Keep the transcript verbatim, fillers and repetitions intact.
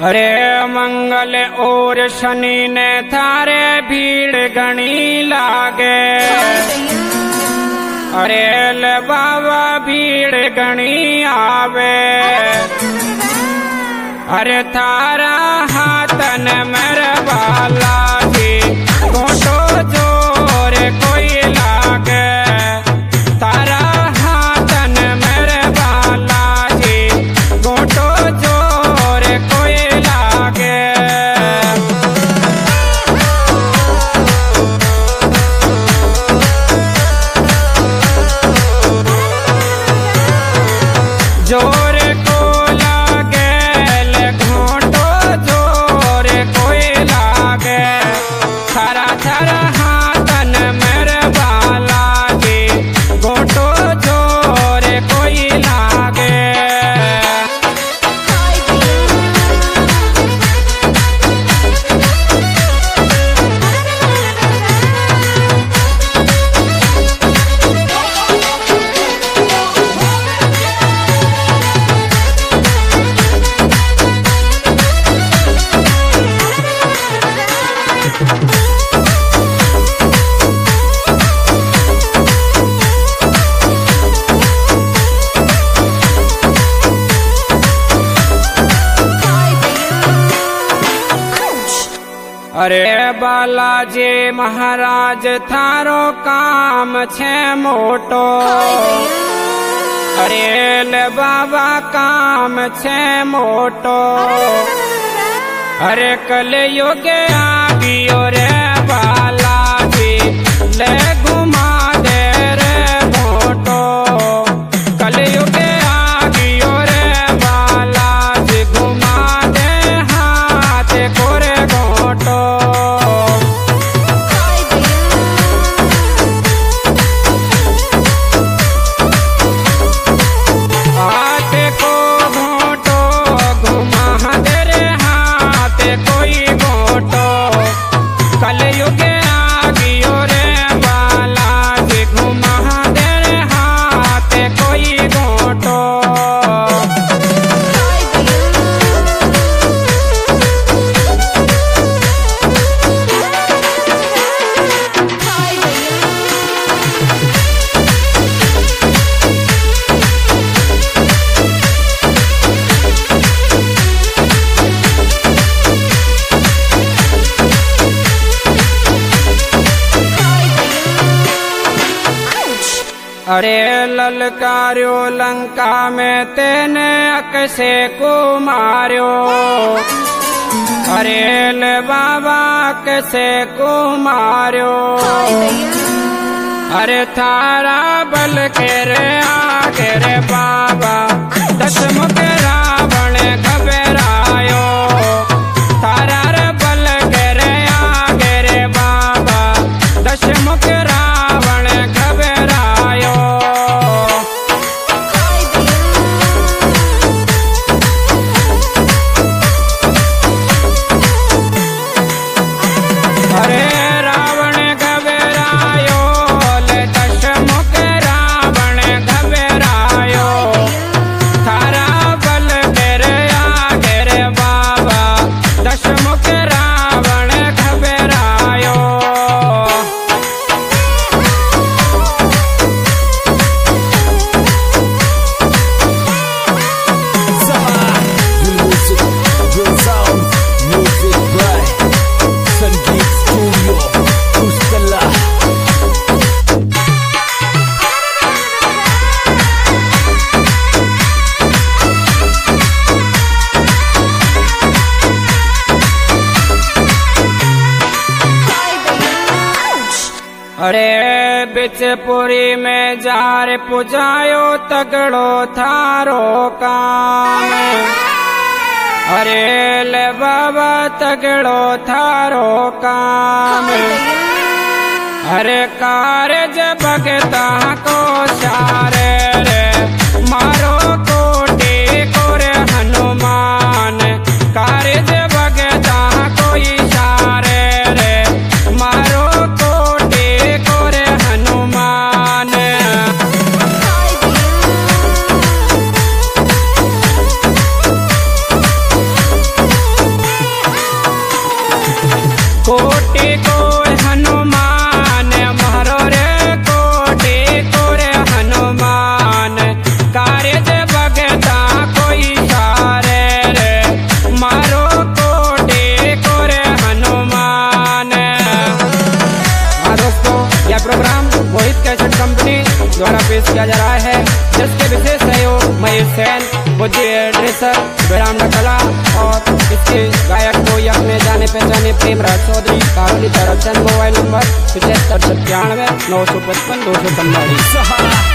अरे मंगल और शनि ने थारे भीड़ घनी लागे। अरे ले बाबा भीड़ घनी आवे। अरे थारा हाथन मेरे बाला जी गोटो जोर कोई लागे। तारा हाथन मेरे बाला जी गोटो जोर कोई लागे। जोर को लागे ले घोटो जोर कोई लागे। थारा थारा हाथन मेरे बाला जी घोटो जोर कोई लागे। अरे बालाजी महाराज थारो काम छे मोटो। अरे ले बाबा काम छे मोटो। अरे कल युग आगियो रे बालाजी ले घुमा दे रे मोटो। कल युग आगियो रे बालाजी घुमा दे हाथ कोरे घोटो। हाथ को घोटो घुमा दे रे हाथ कोई घोटो। कलयुग आगियो रे बालाजी घुमा दे रे हाथ कोई घोटो। अरे ललकार्यो लंका में तेने अक्षय को मार्यो। अरे ले बाबा अक्षय को मार्यो। अरे थारा बल के रे आगे रे बाबा दशमुख रावण घबरायो। थारा रे बल के रे आगे रे बाबा दशमुख रावण घबरायो। अरे रावण घबरायो ले दशमुख रावण घबरायो। थारा बल के रे आगे रे बाबा दशमुख रावण घबरायो। अरे बिचपुरी में जार पुजायो तगड़ो थारो काम। अरे ले बाबा तगड़ो थारो काम। अरे कारज भगता को सारे रे मारो कोटि कोरे हनुमान। कारज भगता कोई सारे रे मारो कोटि कोरे हनुमान। कोटि को हनुमान मारो रे कोटि को रे हनुमान कार्य भगता कोई सारे रे मारो कोटि को रे हनुमान। हाँ दोस्तों, यह प्रोग्राम मोहित कैसेट कंपनी द्वारा पेश किया जा रहा है, जिसके विशेष सहयोग महेश सैन, बुद्धि ड्रेसर, विराम कला और इसके गायक को अपने जाने पहचाने प्रेमराज चौधरी कारोली तरफ। मोबाइल नंबर पचहत्तर सत्तानवे नौ सौ पचपन दो सौ पंद्रह।